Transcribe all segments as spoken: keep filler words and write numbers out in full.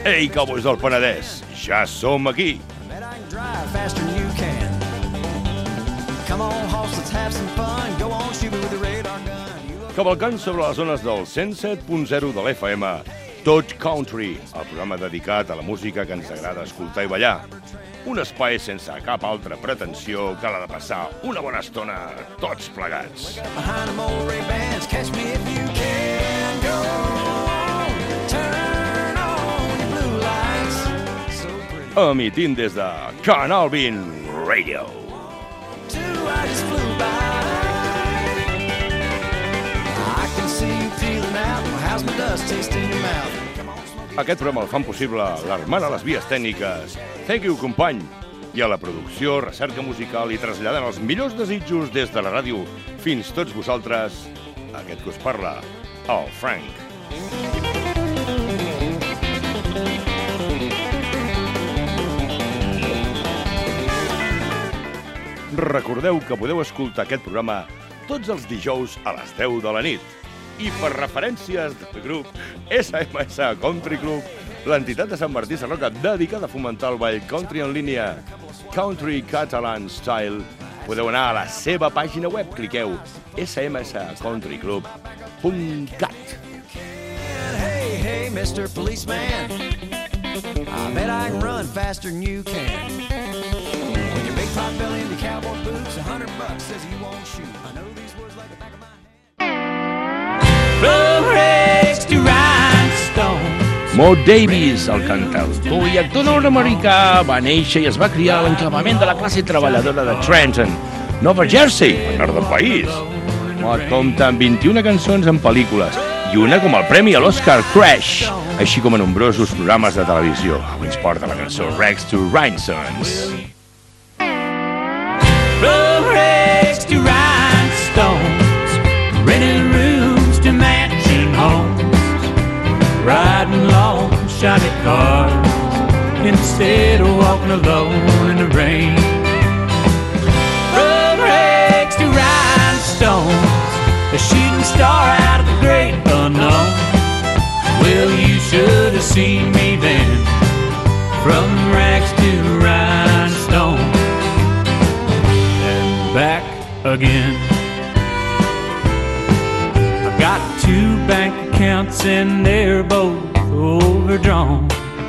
Ei, cowboys del Penedès, ja som aquí. Cavalcant sobre les zones del cent set punt zero de l'F M, Tot Country, el programa dedicat a la música que ens agrada escoltar i ballar. Un espai sense cap altra pretensió que la de passar una bona estona tots plegats. Emitint des de Canal vint Radio. Aquest programa el fan possible l'Armand a les vies tècniques. Thank you, company. I a la producció, recerca musical i traslladant els millors desitjos des de la ràdio fins tots vosaltres, aquest que us parla, el Frank. Recordeu que podeu escoltar aquest programa tots els dijous a les deu de la nit. I per referències del grup S M S Country Club, l'entitat de Sant Martí Sarroca dedicada a fomentar el ball country en línia Country Catalan Style, podeu anar a la seva pàgina web, cliqueu s m s country club punt cat. Hey, hey, mister Policeman, I bet I can run faster than you can. With your big pot belly and your cowboy boots, a hundred bucks says you won't shoot. I know these words like the back of my Mo Davis, el cantautor i actor nord-americà, va néixer i es va criar a l'enclavament de la classe treballadora de Trenton, Nova Jersey, al nord del país. Mo compta amb vint-i-una cançons en pel·lícules i una com el premi a l'Oscar Crash, així com a nombrosos programes de televisió. Avui ens porta la cançó Rags to Rhinestones. From rags to rhinestones, renting rooms to mansion homes, riding long shiny cars instead of walking alone in the rain. From rags to rhinestones, a shooting star out of the great unknown. Well, you should have seen me then. From rags to rhinestones and back again. I got two bank accounts and they're both overdrawn.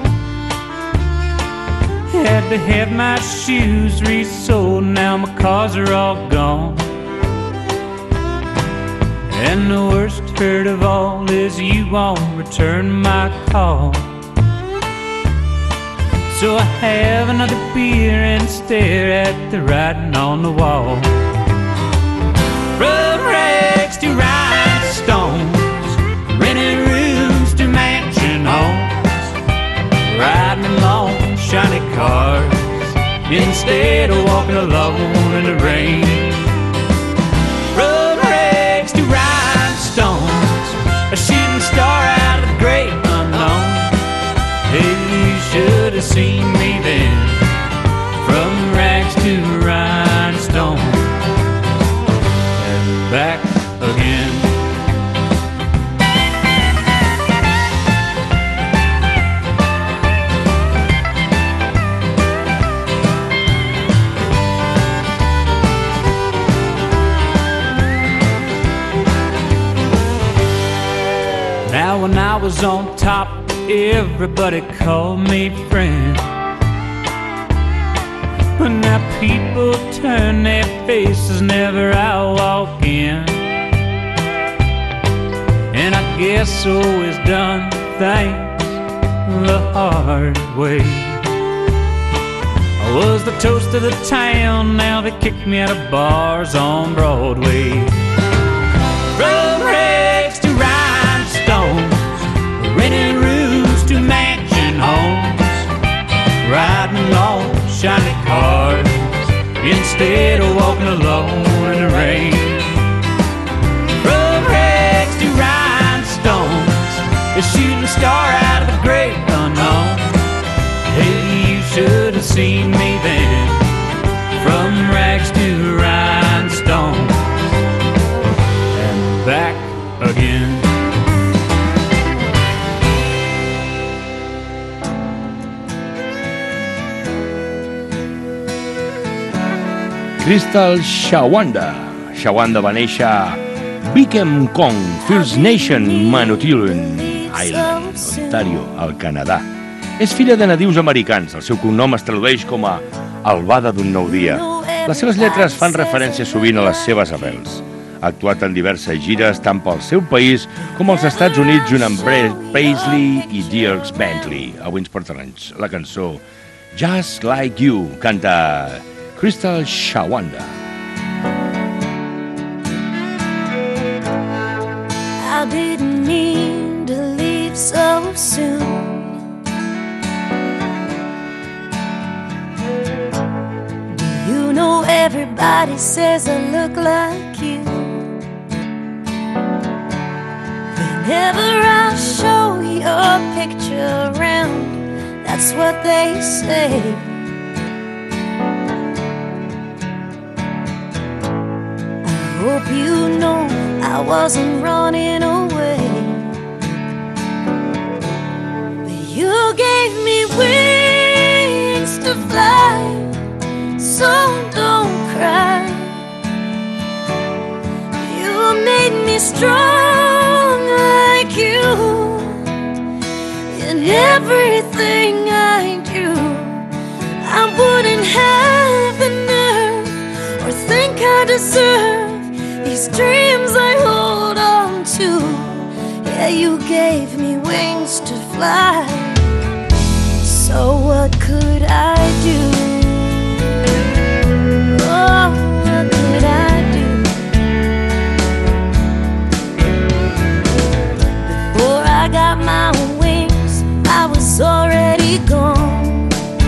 Had to have my shoes resold, now my cars are all gone. And the worst hurt of all is you won't return my call. So I have another beer and stare at the writing on the wall. From rags to rhinestones, renting rooms to mansion homes, riding in long shiny cars instead of walking alone in the rain. From rags to rhinestones, a shooting star out of the great unknown. Hey, you should have seen me then. From rags to rhinestones and back again. Now when I was on top, everybody called me friend. But now people turn their faces whenever I walk in. And I guess always done things the hard way. I was the toast of the town, now they kick me out of bars on Broadway. From rags to rhinestones, renting rooms to mansion homes, riding long shiny cars instead of walking alone in the rain. From rags to rhinestones, a shooting star out of the great unknown. Hey, you should have seen me then. From rags to rhinestones and back again. Crystal Shawanda. Shawanda va néixer a Beacon Kong, First Nation, Manitoulin Island, Ontario, al Canadà. És filla de nadius americans. El seu cognom es tradueix com a albada d'un nou dia. Les seves lletres fan referència sovint a les seves arrels. Ha actuat en diverses gires tant pel seu país com als Estats Units junt amb Brett Paisley i Dierks Bentley. Avui ens porten la cançó Just Like You. Canta Crystal Shawanda. I didn't mean to leave so soon. Do you know everybody says I look like you? Whenever I show your picture around, that's what they say. I hope you know I wasn't running away, but you gave me wings to fly, so don't cry. You made me strong like you in everything I do. I wouldn't have the nerve or think I deserve these dreams I hold on to. Yeah, you gave me wings to fly, so what could I do? Oh, what could I do? Before I got my wings, I was already gone.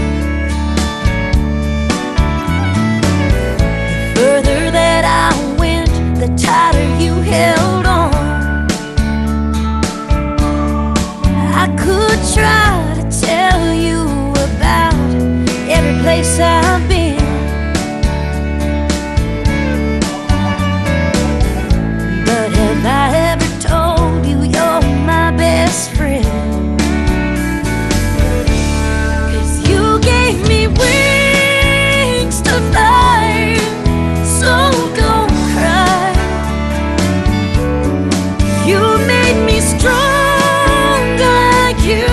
The further that I the tighter you held on. I could try to tell you about every place I've been, but have I ever told you you're my best friend? 'Cause you gave me wings to fly, so don't cry. You made me strong like you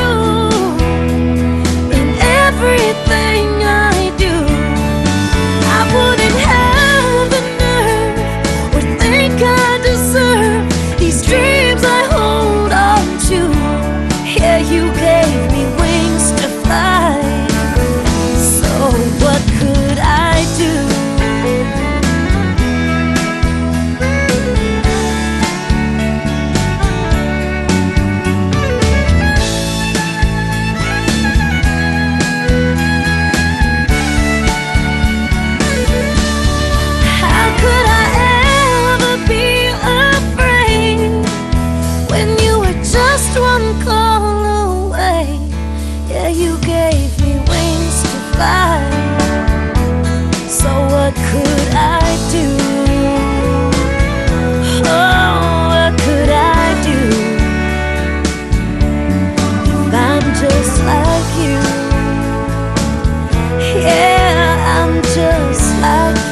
in everything I do. I wouldn't have the nerve or think I deserve these dreams I hold on to. Yeah, you gave me wings to fly, so what could I do? So what could I do? Oh, what could I do if I'm just like you? Yeah, I'm just like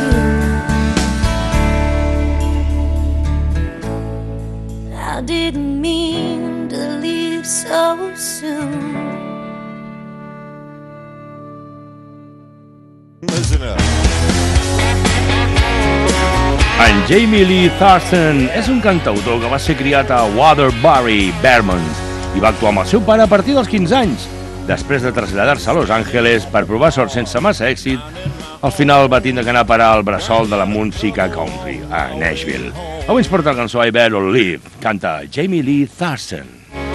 you. I didn't mean to leave so soon. En Jamie Lee Thurston és un cantautor que va ser criat a Waterbury, Vermont, i va actuar amb el seu pare a partir dels quinze anys. Després de traslladar-se a Los Angeles per provar sort sense massa èxit, al final va tindre que anar a parar al bressol de la música country, a Nashville. Avui ens porta la cançó I Better Live. Canta Jamie Lee Thurston.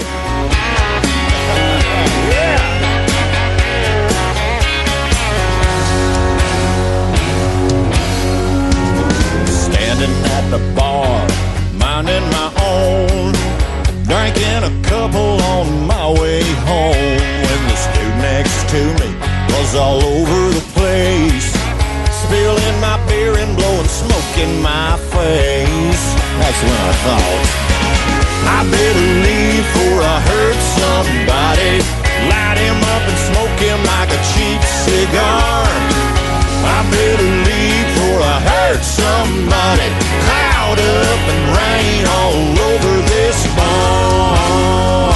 At the bar, minding my own, drinking a couple on my way home, when this dude next to me was all over the place, spilling my beer and blowing smoke in my face. That's when I thought I better leave before I hurt somebody, light him up and smoke him like a cheap cigar. I better leave before I hurt somebody. Cloud up and rain all over this barn.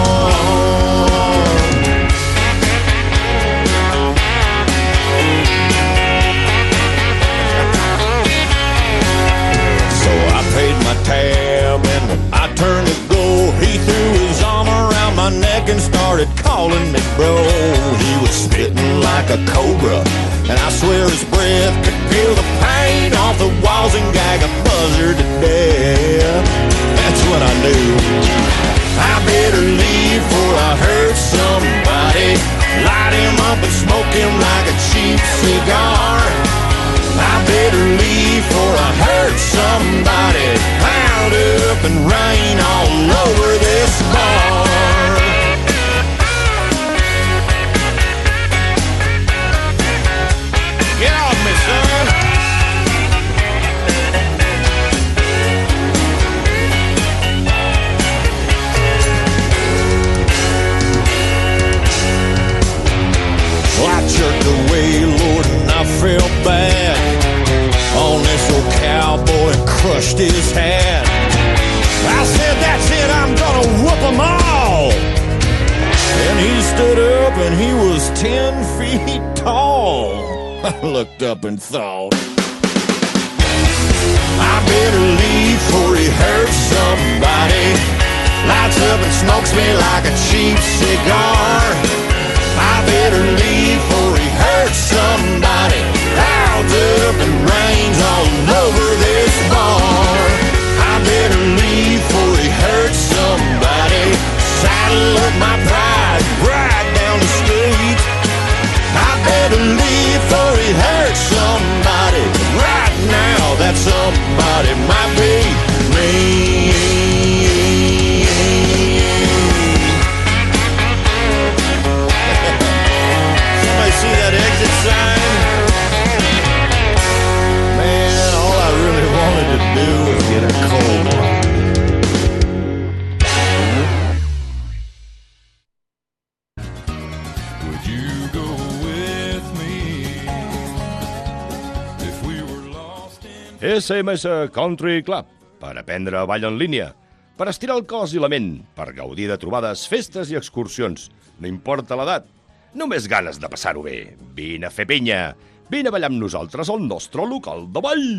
So I paid my tab and when I turned to go, he threw his arm around my neck and started calling me bro. He was spitting like a cobra, and I swear his breath could feel the pain off the walls and gag a buzzard to death. That's when I knew I better leave before I hurt somebody. Light him up and smoke him like a cheap cigar. I better leave before I hurt somebody. Cloud up and rain all over this bar. Get off me, son! Well, I jerked away, Lord, and I felt bad on this old cowboy and crushed his hat. I said, that's it, I'm gonna whoop them all. And he stood up and he was ten feet tall. I looked up and thought, I better leave before he hurts somebody. Lights up and smokes me like a cheap cigar. I better leave before he hurts somebody. Clouds up and rains all over this bar. I better leave before he hurts somebody. Saddle up my pride, ride down the street. I better leave before he hurts somebody. Right now that somebody might be me. Somebody see that exit sign? Man, all I really wanted to do was get a cold one. Would you go with me if we were lost in... S M S Country Club, per aprendre ball en línia, per estirar el cos i la ment, per gaudir de trobades, festes i excursions. No importa l'edat, només ganes de passar-ho bé. Vine a fer pinya, vine a ballar amb nosaltres al nostre local de ball.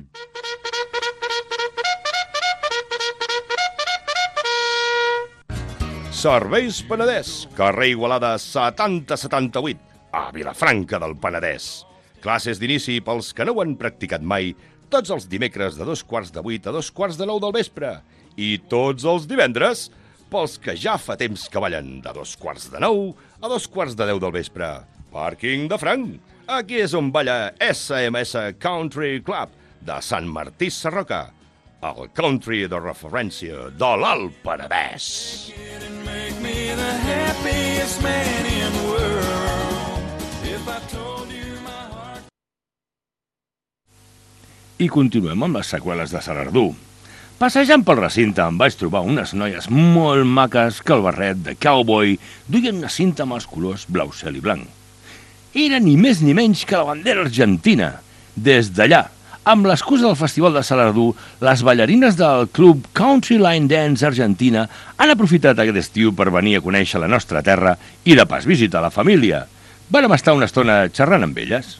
Serveis Penedès, carrer Igualada setanta setanta-vuit, a Vilafranca del Penedès. Classes d'inici pels que no ho han practicat mai, tots els dimecres de dos quarts de vuit a dos quarts de nou del vespre. I tots els divendres pels que ja fa temps que ballen de dos quarts de nou a dos quarts de deu del vespre. Pàrquing de Franc. Aquí és on balla S M S Country Club de Sant Martí Sarroca, el country de referència de l'Alt Penedès. Make me the happiest man in the world if I told you my heart. I continuem amb les seqüeles de Salardú. Passejant pel recinte em vaig trobar unes noies molt maques que el barret de cowboy duien una cinta amb els colors blau cel i blanc. Era ni més ni menys que la bandera argentina. Des d'allà, amb l'excusa del Festival de Salardú, les ballarines del club Country Line Dance Argentina han aprofitat aquest estiu per venir a conèixer la nostra terra i de pas visitar la família. Vàrem estar una estona xerrant amb elles.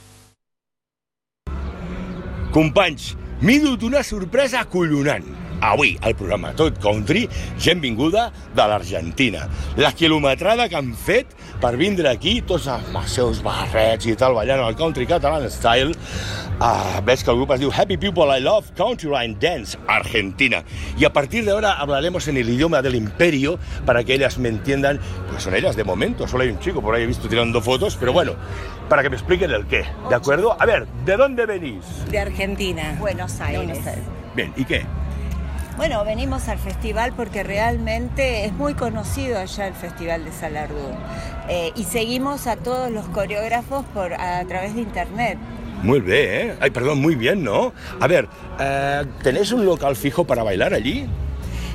Companys, m'he dut una sorpresa acollonant. Avui, al programa Tot Country, gent vinguda de l'Argentina. La quilometrada que han fet per vindre aquí, tots amb els seus barrets i tal, ballant el country catalan style. Ah, ves que el grup es diu Happy People I Love Country Line Dance Argentina. Y a partir de ahora hablaremos en el idioma del imperio para que ellas me entiendan. Pues son ellas de momento, solo hay un chico por ahí he visto tirando fotos, pero bueno, para que me expliquen el qué, ¿de acuerdo? A ver, ¿de dónde venís? De Argentina. Buenos Aires. Buenos Aires. Bien, ¿y qué? Bueno, venimos al festival porque realmente es muy conocido allá el Festival de Salardú. Eh, y seguimos a todos los coreógrafos por, a, a través de internet. Muy bien, ¿eh? Ay, perdón, muy bien, ¿no? A ver, eh, ¿tenéis un local fijo para bailar allí?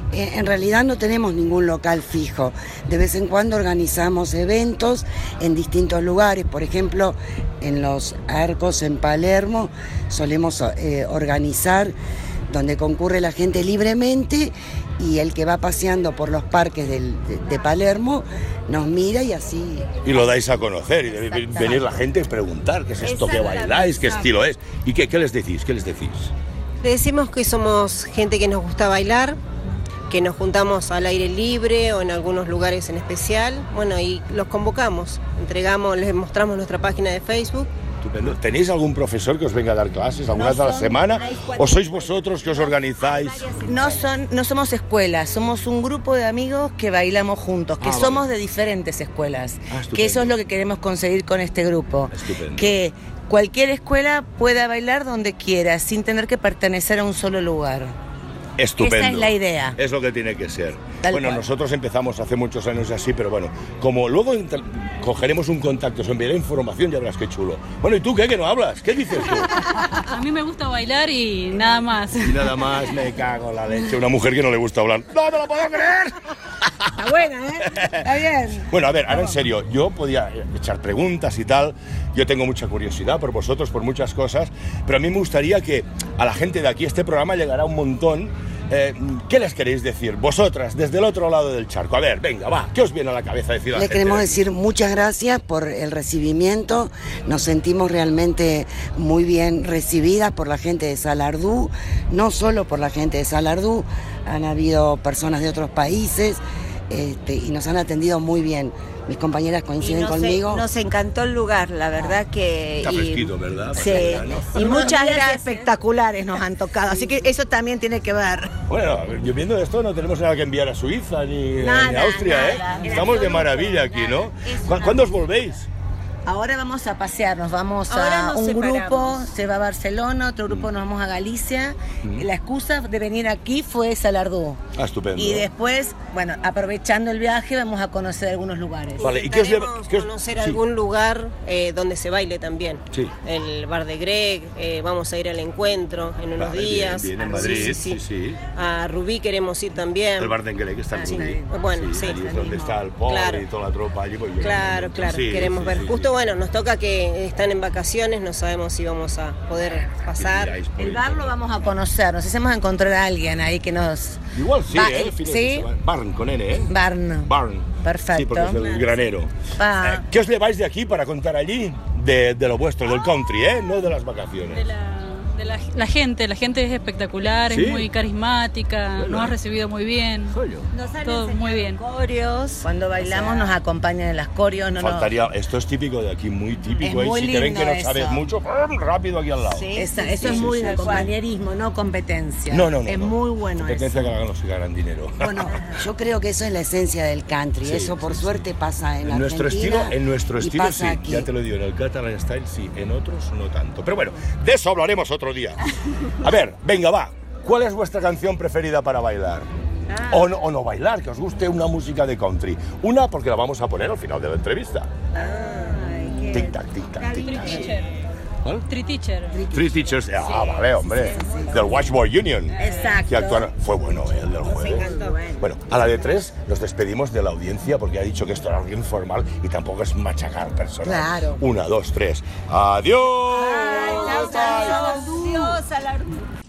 Eh, en realidad no tenemos ningún local fijo. De vez en cuando organizamos eventos en distintos lugares. Por ejemplo, en los Arcos en Palermo solemos eh, organizar donde concurre la gente libremente y el que va paseando por los parques del, de, de Palermo nos mira y así... Y lo dais a conocer, y debe venir la gente y preguntar qué es esto que bailáis, qué estilo es. ¿Y qué, qué les decís? ¿Qué les decís? Le decimos que somos gente que nos gusta bailar, que nos juntamos al aire libre o en algunos lugares en especial. Bueno, y los convocamos, entregamos, les mostramos nuestra página de Facebook. Estupendo. ¿Tenéis algún profesor que os venga a dar clases alguna vez a la semana? ¿O sois vosotros que os organizáis? No, son, no somos escuelas, somos un grupo de amigos que bailamos juntos, que Ah, somos vale. de diferentes escuelas. Ah, estupendo. Que eso es lo que queremos conseguir con este grupo. Estupendo. Que cualquier escuela pueda bailar donde quiera, sin tener que pertenecer a un solo lugar. Estupendo. Esa es la idea. Es lo que tiene que ser. Tal bueno, cual. nosotros empezamos hace muchos años así, pero bueno, como luego inter- cogeremos un contacto, os enviaré información, ya verás qué chulo. Bueno, ¿y tú qué? Que no hablas. ¿Qué dices tú? A mí me gusta bailar y nada más. Y nada más, me cago en la leche. Una mujer que no le gusta hablar. ¡No me lo puedo creer! Está buena, ¿eh? Está bien. Bueno, a ver, ahora en serio, yo podía echar preguntas y tal, yo tengo mucha curiosidad por vosotros, por muchas cosas, pero a mí me gustaría que a la gente de aquí este programa llegara un montón. Eh, ¿Qué les queréis decir? Vosotras, desde el otro lado del charco. A ver, venga, va, ¿qué os viene a la cabeza decir a la Le gente queremos de aquí? decir muchas gracias por el recibimiento. Nos sentimos realmente muy bien recibidas por la gente de Salardú, no solo por la gente de Salardú, han habido personas de otros países este, y nos han atendido muy bien. Mis compañeras coinciden Y nos, conmigo. nos encantó el lugar, la verdad que... Está y- fresquito, ¿verdad? Sí, Para y muchas días gracias. espectaculares nos han tocado, así que eso también tiene que ver. Bueno, yo viendo esto no tenemos nada que enviar a Suiza ni, Nada, ni a Austria, nada. ¿eh? Estamos de maravilla aquí, ¿no? ¿Cu- ¿Cuándo os volvéis? Ahora vamos a pasearnos, vamos Ahora a nos un separamos. grupo, se va a Barcelona, otro grupo nos vamos a Galicia. La excusa de venir aquí fue Salardú. Ah, estupendo. Y después, bueno, aprovechando el viaje, vamos a conocer algunos lugares. Vale, ¿y qué os lleva? Intentaremos qué os- conocer sí. algún lugar eh, donde se baile también. Sí. El bar de Greg, eh, vamos a ir al encuentro en unos Vale, días. bien, bien, en Ah, sí, Madrid, sí, sí. sí, sí. A Rubí queremos ir también. El bar de Enguele, que está en Sí. Rubí. Bueno, sí. allí es donde está el pobre Claro. y toda la tropa allí. Pues yo- Claro, claro, Sí, queremos sí, ver. sí, Justo sí. bueno, nos toca que están en vacaciones, no sabemos si vamos a poder pasar. Miráis por El ahí. bar lo vamos a conocer, nos hacemos encontrar a alguien ahí que nos... Igual sí, Va, ¿eh? eh, Fines sí. de semana. Barn, con N, ¿eh? Barn. Barn. Perfecto. Sí, porque es el granero. Va. Eh, ¿Qué os lleváis de aquí para contar allí? De, de lo vuestro, del country, ¿eh? No de las vacaciones. De la, de la, la gente, la gente es espectacular, ¿Sí? es muy carismática, Bueno. nos ha recibido muy bien. Coño. Nos han Todo enseñado muy bien. coreos. Cuando bailamos O sea, nos acompañan en las coreos, no, no. Faltaría, esto es típico de aquí, muy típico. Es ¿eh? muy Si te ven lindo que no eso. sabes mucho, ¡pum! Rápido aquí al lado. Sí. Esa- eso sí, es muy sí, de sí. compañerismo, no competencia. No, no, no. Es no. muy bueno Competencia eso. que hagan los que ganan dinero. Bueno, yo creo que eso es la esencia del country. Sí, eso por sí, suerte pasa en, En nuestro Argentina estilo, en nuestro y estilo pasa sí, aquí. ya te lo digo, en el Catalan Style sí, en otros no tanto. Pero bueno, de eso hablaremos otro día. A ver, venga, va. ¿Cuál es vuestra canción preferida para bailar? O, no, o no bailar, que os guste una música de country. Una porque la vamos a poner al final de la entrevista. Ay, qué- Tic tac, tic tac, tic tac. Teacher. ¿Cuál? Tree Teacher. Three Teachers, ah, vale, hombre, del Watchboard Union. Exacto. Que actuaron, fue bueno, ¿eh? El del jueves. encantó. Bueno, a la de tres nos despedimos de la audiencia porque ha dicho que esto era algo informal y tampoco es machacar personas. Claro. Una, dos, tres. ¡Adiós! Chao, Salardú. Dios, Salardú.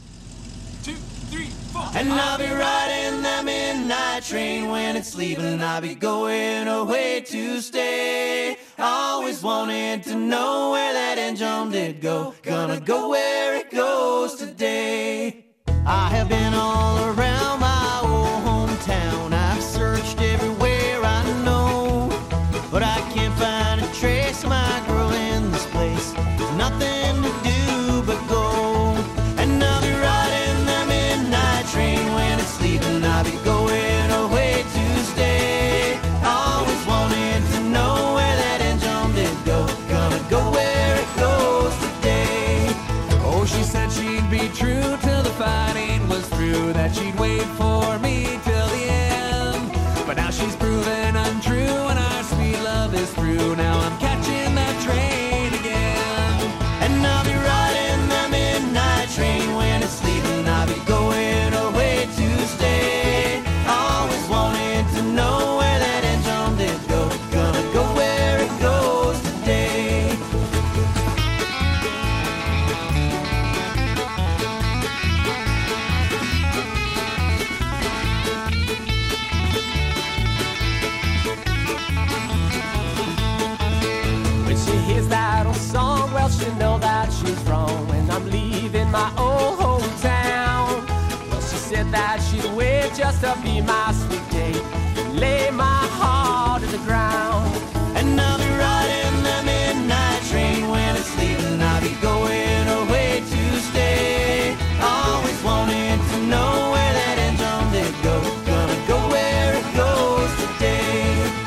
And I'll be riding that midnight train when it's leaving. I'll be going away to stay. Always wanted to know where that engine did go. Gonna go where it goes today. I have been all around my old hometown. I've searched everywhere I know, but I can't find a trace of my girl in this place. Nothing to do but go. And I'll be riding the midnight train when it's leaving. I'll be going away to stay. Always wanted to know where that engine did go. Gonna go where it goes today. Oh, she said she'd be true till the fighting was through, that she'd wait for to know that she's wrong when I'm leaving my old hometown. Well, she said that she'd wait just to be my sweet date and lay my heart to the ground. And I'll be riding the midnight train when it's leaving. I'll be going away to stay. Always wanting to know where that engine did go. Gonna go where it goes today.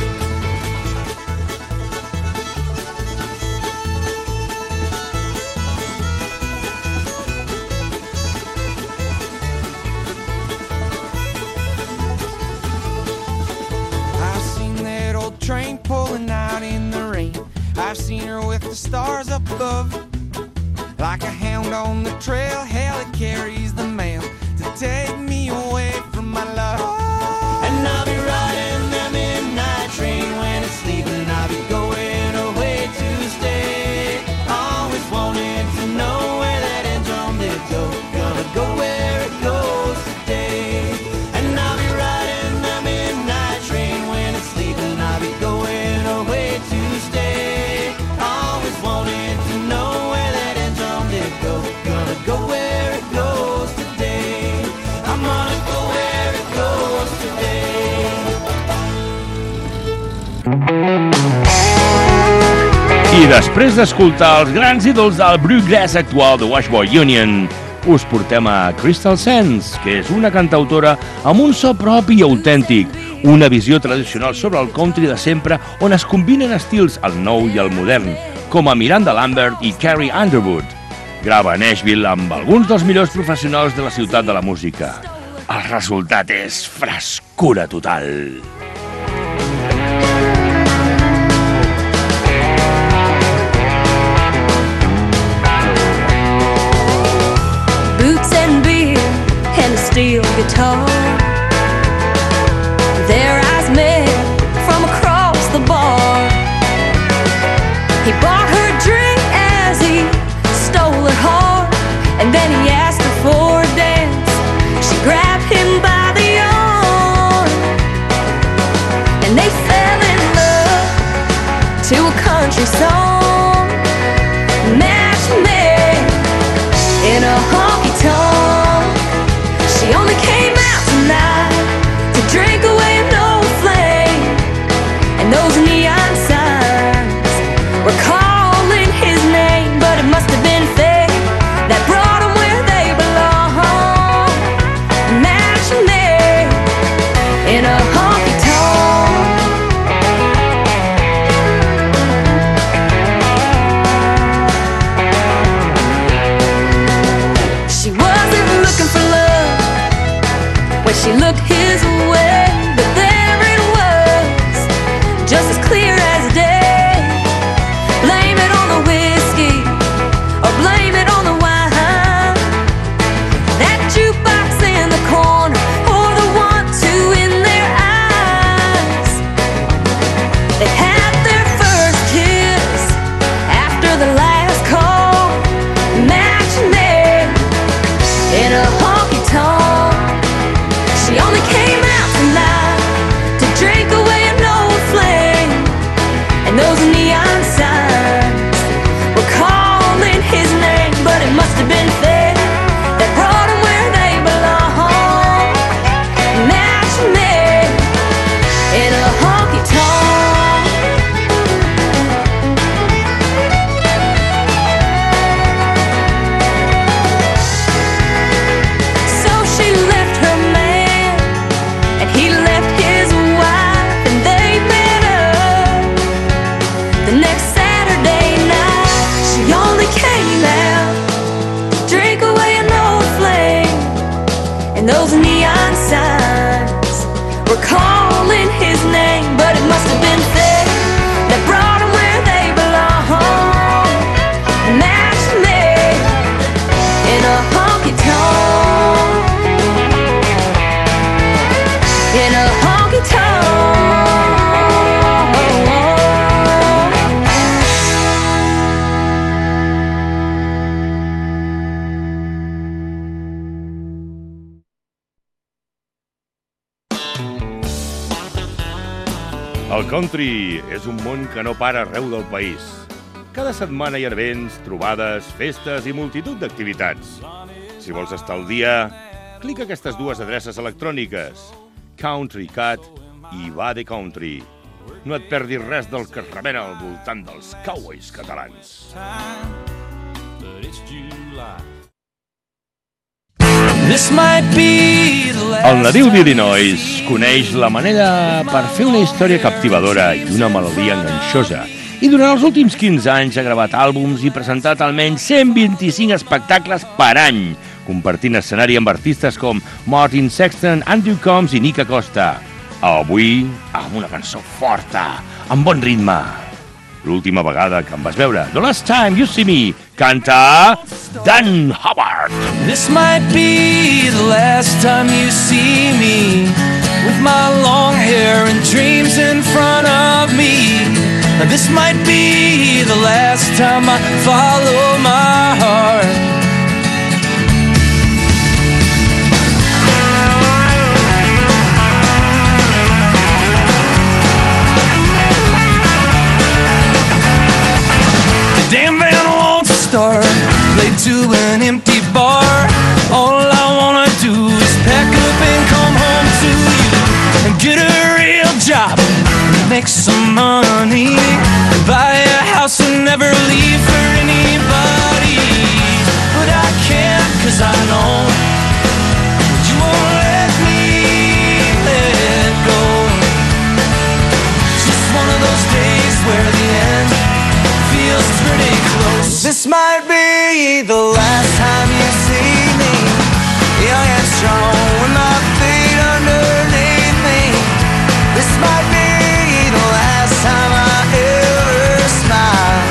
I've seen that old train pulling out in the rain. I've seen her with the stars up above. Like a hound on the trail, hell, it carries the mail to take me away from my love. And I'll be riding the midnight train when it's leaving. I'll be going away to stay. Always wanting to know where that engine did go. Gonna go where it goes today. And I'll be riding the midnight train when it's leaving. I'll be going away to stay. Always wanting to know where that engine did go. Gonna go where it goes today. I'm gonna go where it goes today. I després d'escoltar els grans ídols del bluegrass actual de Washboard Union, us portem a Crystal Sands, que és una cantautora amb un so propi i autèntic, una visió tradicional sobre el country de sempre on es combinen estils el nou i el modern, com a Miranda Lambert i Carrie Underwood. Grava a Nashville amb alguns dels millors professionals de la ciutat de la música. El resultat és frescura total. Boots and beer and a steel guitar. Their eyes met from across the bar. He bought her a drink as he stole her heart, and then he asked her for a dance. She grabbed him by the arm, and they fell in love to a country song. Match made in a honky tonk. She only came out tonight to drink away an old flame, and those neon signs were calling his name, but it must have been fate that brought them where they belong. Match made in a honky tonk. She wasn't looking for love when she looked his way, but there it was, just as clear as day. Blame it on the whiskey, or blame it on the wine. That jukebox in the corner, or the one, two in their eyes. They had their first kiss after the last call. Match made in a honky tonk. She only came out tonight to drink away an old flame, and those neon signs were calling his name, but it must have been fate that brought them where they belong. Match made in a honky tonk. So she left her man, and he left his wife, and they met up the next Saturday night. She only came out to drink away an old flame, and those neon signs were calling his name, but it must have been fate that brought them where they belong. Match made in a honky tonk. In a honky tonk. El country és un món que no para arreu del país. Cada setmana hi ha events, trobades, festes i multitud d'activitats. Si vols estar al dia, clica aquestes dues adreces electròniques, Country Cat i Va de Country. No et perdis res del que es remena al voltant dels cowboys catalans. El nadiu d'Illinois coneix la manera per fer una història captivadora i una melodia enganxosa, i durant els últims quinze anys ha gravat àlbums i presentat almenys cent vint-i-cinc espectacles per any, compartint escenari amb artistes com Martin Sexton, Andrew Combs i Nick Acosta. Avui, amb una cançó forta, amb bon ritme. L'última vegada que em vas veure, The Last Time You See Me, canta Dan Hubbard. This might be the last time you see me, with my long hair and dreams in front of me. This might be the last time I follow my heart. Damn band won't start, play to an empty bar. All I wanna do is pack up and come home to you, and get a real job, make some money, buy a house and never leave for anybody. But I can't, cause I know you won't let me let go. Just one of those days where the end feels pretty close. This might be the last time you see me, young and strong with my feet underneath me. This might be the last time I ever smile.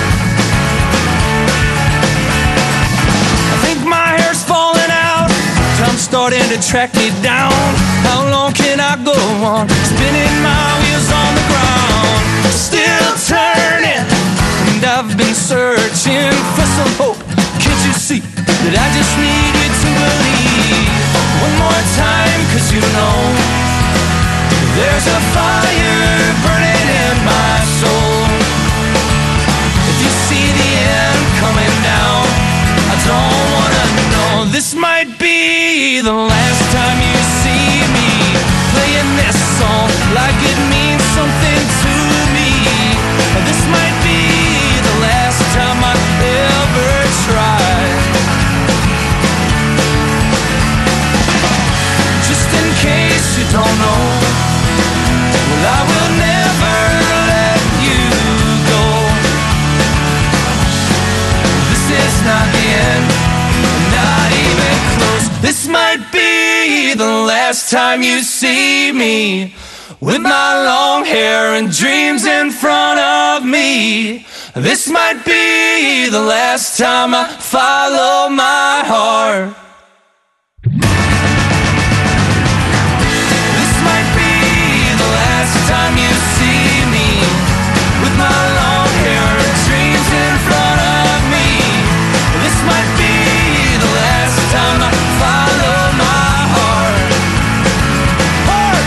I think my hair's falling out, time's starting to track me down. How long can I go on spinning my wheels on the ground? Still turning, I've been searching for some hope. Can't you see that I just need you to believe? One more time, cause you know there's a fire burning in my soul. If you see the end coming down, I don't wanna know. This might be the last time you see me playing this song like it means something to me. This might be the last time I ever tried. Just in case you don't know, well, I will never let you go. This is not the end, not even close. This might be the last time you see me, with my long hair and dreams in front of me. This might be the last time I follow my heart. This might be the last time you see me, with my long hair and dreams in front of me. This might be the last time I follow my heart. Heart!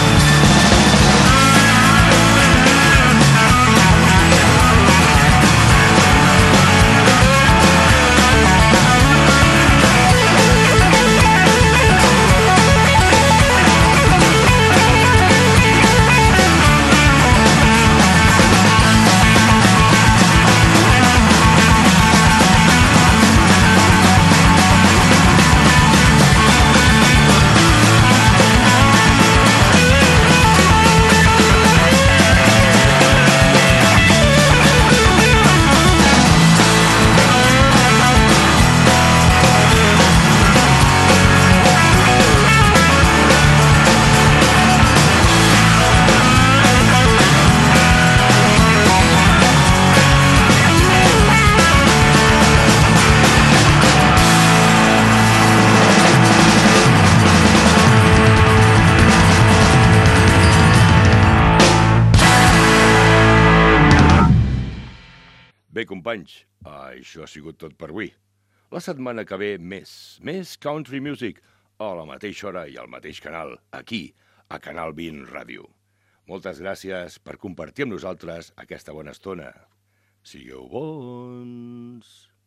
Bé, companys, això ha sigut tot per avui. La setmana que ve, més, més country music, a la mateixa hora i al mateix canal, aquí, a Canal vint Ràdio. Moltes gràcies per compartir amb nosaltres aquesta bona estona. Sigueu bons.